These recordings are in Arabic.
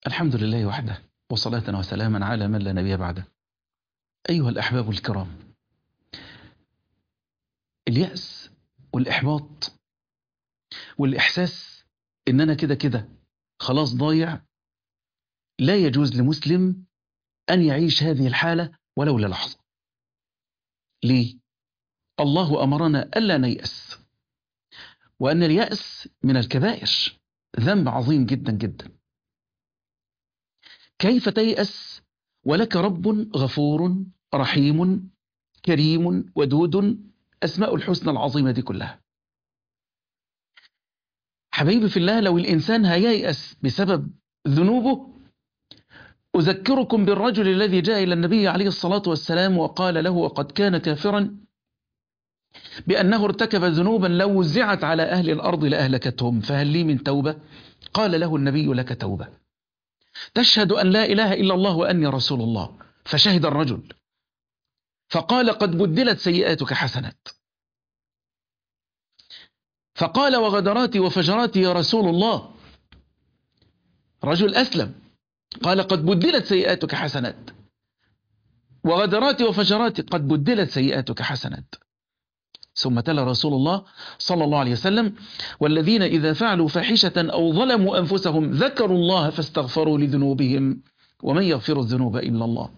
الحمد لله وحده، وصلاة وسلاما على من لا نبي بعده. أيها الأحباب الكرام، اليأس والإحباط والإحساس إن أنا كده كده خلاص ضايع، لا يجوز لمسلم أن يعيش هذه الحالة ولو للحظة. ليه؟ الله أمرنا ألا نيأس، وأن اليأس من الكبائر، ذنب عظيم جدا جدا. كيف تيأس ولك رب غفور رحيم كريم ودود، أسماء الحسنى العظيمة دي كلها؟ حبيبي في الله، لو الإنسان هييأس بسبب ذنوبه، أذكركم بالرجل الذي جاء إلى النبي عليه الصلاة والسلام وقال له وقد كان كافرا بأنه ارتكب ذنوبا لو وزعت على أهل الأرض لأهلكتهم، فهل لي من توبة؟ قال له النبي: لك توبة، تشهد أن لا إله إلا الله وأني رسول الله. فشهد الرجل فقال: قد بدلت سيئاتك حسنات. فقال: وغدراتي وفجراتي يا رسول الله. رجل أسلم قال: قد بدلت سيئاتك حسنات، وغدراتي وفجراتي قد بدلت سيئاتك حسنات. ثم تلا رسول الله صلى الله عليه وسلم: والذين إذا فعلوا فاحشة أو ظلموا أنفسهم ذكروا الله فاستغفروا لذنوبهم ومن يغفر الذنوب إلا الله.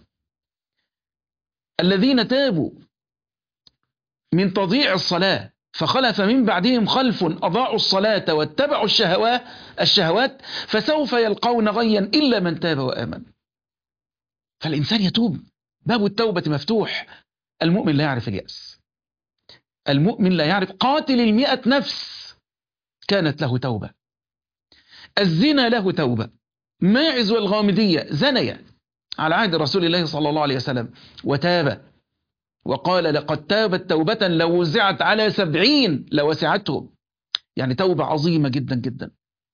الذين تابوا من تضييع الصلاة فخلف من بعدهم خلف أضاعوا الصلاة واتبعوا الشهوات فسوف يلقون غيا إلا من تاب وآمن. فالإنسان يتوب، باب التوبة مفتوح. المؤمن لا يعرف اليأس، المؤمن لا يعرف. قاتل 100 نفس كانت له توبة، الزنا له توبة، ماعز والغامدية زنيا على عهد رسول الله صلى الله عليه وسلم وتاب، وقال: لقد تابت توبة لو وزعت على 70 لوسعتهم. يعني توبة عظيمة جدا جدا.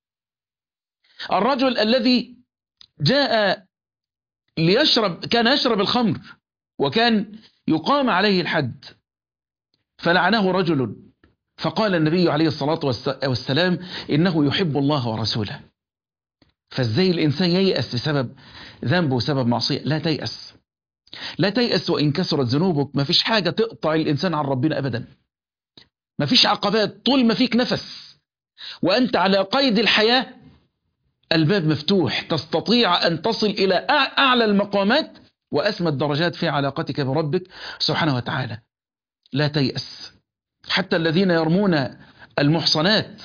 الرجل الذي جاء كان يشرب الخمر وكان يقام عليه الحد، فلعنه رجل، فقال النبي عليه الصلاة والسلام: إنه يحب الله ورسوله. فازاي الإنسان ييأس بسبب ذنبه وسبب معصية؟ لا تيأس، لا تيأس وإن كثرت ذنوبك. ما فيش حاجة تقطع الإنسان عن ربنا أبدا، ما فيش عقبات. طول ما فيك نفس وأنت على قيد الحياة الباب مفتوح، تستطيع أن تصل إلى أعلى المقامات وأسمى الدرجات في علاقتك بربك سبحانه وتعالى. لا تيأس. حتى الذين يرمون المحصنات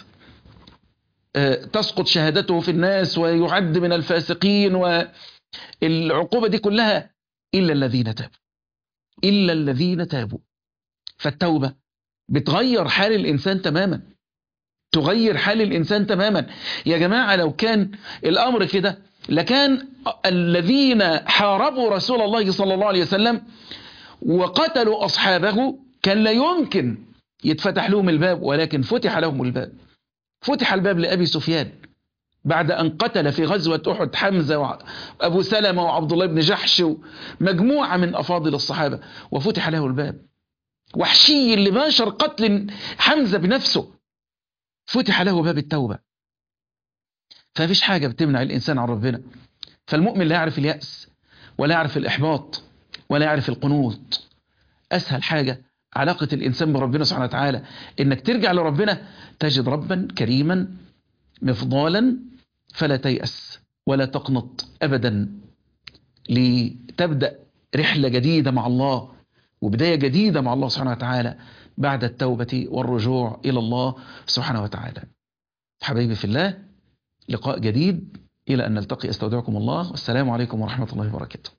تسقط شهادته في الناس ويعد من الفاسقين، والعقوبة دي كلها إلا الذين تابوا، إلا الذين تابوا. فالتوبة بتغير حال الإنسان تماما، تغير حال الإنسان تماما. يا جماعة، لو كان الأمر كده لكان الذين حاربوا رسول الله صلى الله عليه وسلم وقتلوا أصحابه كان لا يمكن يتفتح لهم الباب، ولكن فتح لهم الباب. فتح الباب لأبي سفيان بعد أن قتل في غزوة أحد حمزة وأبو سلمة وعبد الله بن جحش ومجموعة من أفاضل الصحابة، وفتح له الباب. وحشي اللي باشر قتل حمزة بنفسه فتح له باب التوبة. فمفيش حاجة بتمنع الإنسان عن ربنا. فالمؤمن لا يعرف اليأس ولا يعرف الإحباط ولا يعرف القنوط. أسهل حاجة علاقة الإنسان بربنا سبحانه وتعالى إنك ترجع لربنا، تجد ربا كريما مفضالا، فلا تيأس ولا تقنط أبدا، لتبدأ رحلة جديدة مع الله وبداية جديدة مع الله سبحانه وتعالى بعد التوبة والرجوع إلى الله سبحانه وتعالى. حبيبي في الله، لقاء جديد، إلى أن نلتقي. أستودعكم الله، والسلام عليكم ورحمة الله وبركاته.